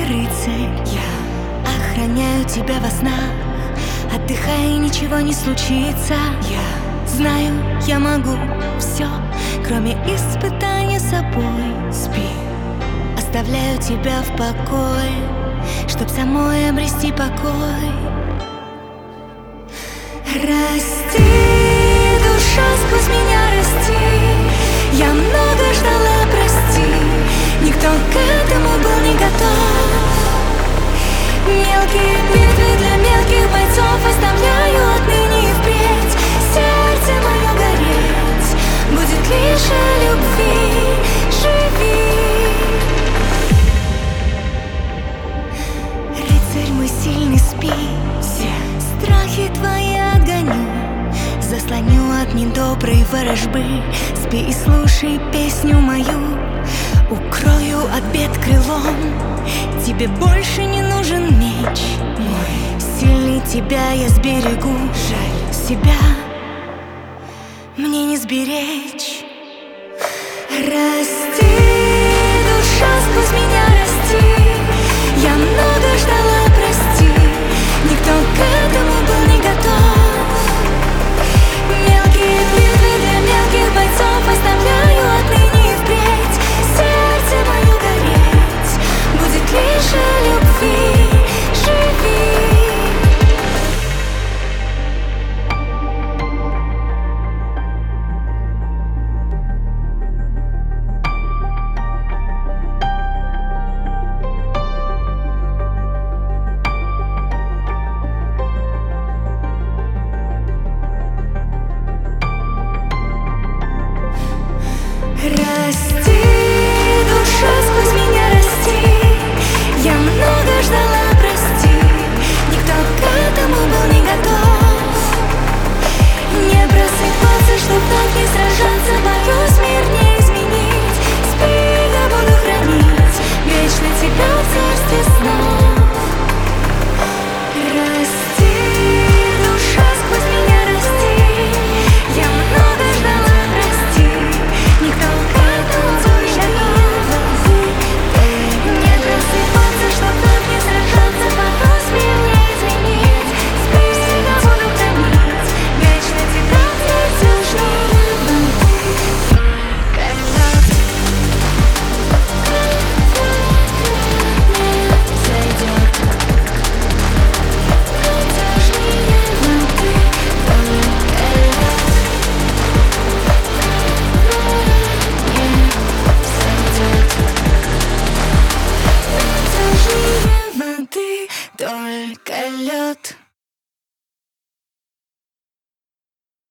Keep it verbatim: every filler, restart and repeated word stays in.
рыцарь, я охраняю тебя во снах. Отдыхай, ничего не случится. Я знаю, я могу все, кроме испытания собой. Спи, оставляю тебя в покое, чтоб самой обрести покой. Расти, душа, сквозь меня расти. Я много ждала, прости, никто к этому был не готов. Мелкие битвы для мелких бойцов оставляю отныне и впредь. Сердце мое гореть будет лишь о любви. Живи, рыцарь мой сильный, спи. Все страхи твои отгоню, заслоню от недоброй ворожбы. Спи и слушай песню мою, укрою от бед крылом. Тебе больше не нужен меч мой, сильный тебя я сберегу. Жаль, себя мне не сберечь. Расти, душа, сквозь меня расти. Я много ждала, прости, никто к этому был не готов. Мелкие битвы для мелких бойцов оставляю отныне и впредь. Сердце мое гореть будет лишь о любви. Живи, расти, душа, сквозь меня расти. Я много ждала, прости, никто к этому был не готов. Не просыпаться, чтоб вновь не сражаться, боюсь мир не изменить. Спи, я буду хранить вечно тебя в царстве снов. Расти, душа, сквозь меня расти. Я много ждала, прости, никто к этому был не готов. Не просыпаться, чтоб вновь не сражаться, боюсь мир не изменить. Спи, я буду хранить вечно тебя в царстве снов. Воды, только лед.